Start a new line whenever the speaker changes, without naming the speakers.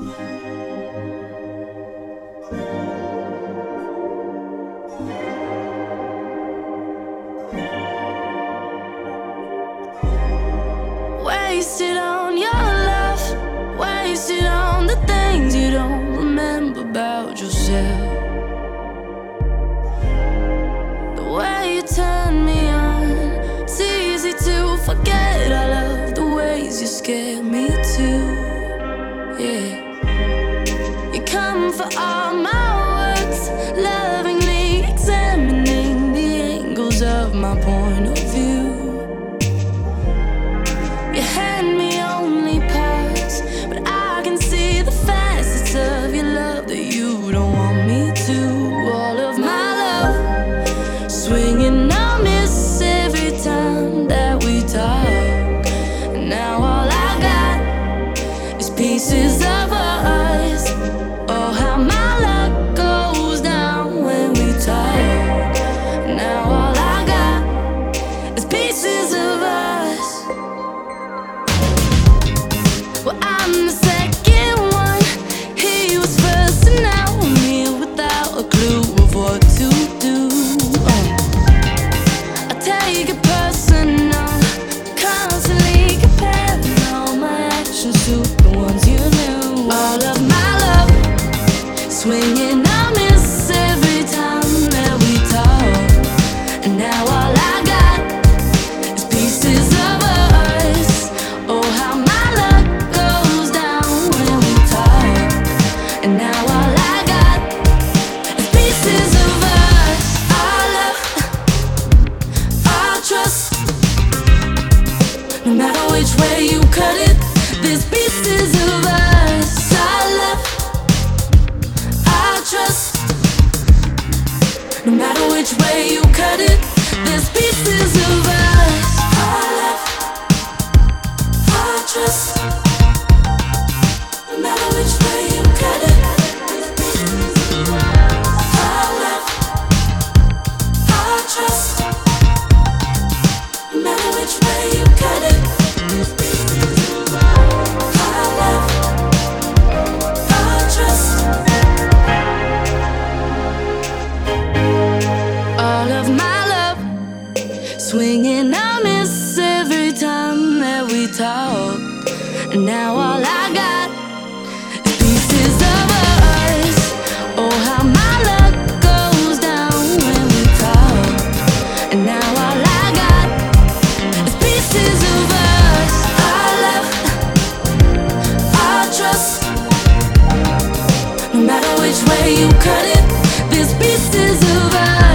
Wasted on your love, wasted on the things you don't remember about yourself. The way you turn me on, it's easy to forget. I love the ways you scare me too. Yeah, you come for all my words, lovingly examining the angles of my point of view. You hand me only parts, but I can see the facets of your love that you don't want me to. All of my love, swinging on miss every time that we talk. And now all I got is pieces of us. Oh, how my luck goes down when we talk. And now all I got is pieces of us. Well, I'm the second one. He was first, and now I'm here without a clue of what to do. I take it personal, constantly comparing all my actions to the ones you knew. All of my love, swinging on miss every time that we talk. And now all I got is pieces of us. Oh, how my luck goes down when we talk. And now all I got is pieces of us. Our love, our trust. No matter which way you cut it, there's pieces of us. Our love, our trust. No matter which way you cut it, there's pieces of us. Our love, our trust. No matter which way you cut it, there's pieces of us. Our love, our trust. No matter which way you cut it, there's pieces of us. Our love, our trust. All of my love, swinging on miss every time that we talk. And now all I got is pieces of us. Oh, how my luck goes down when we talk. And now all I got is pieces of us. Our love, our trust. No matter which way you cut it, there's pieces of us.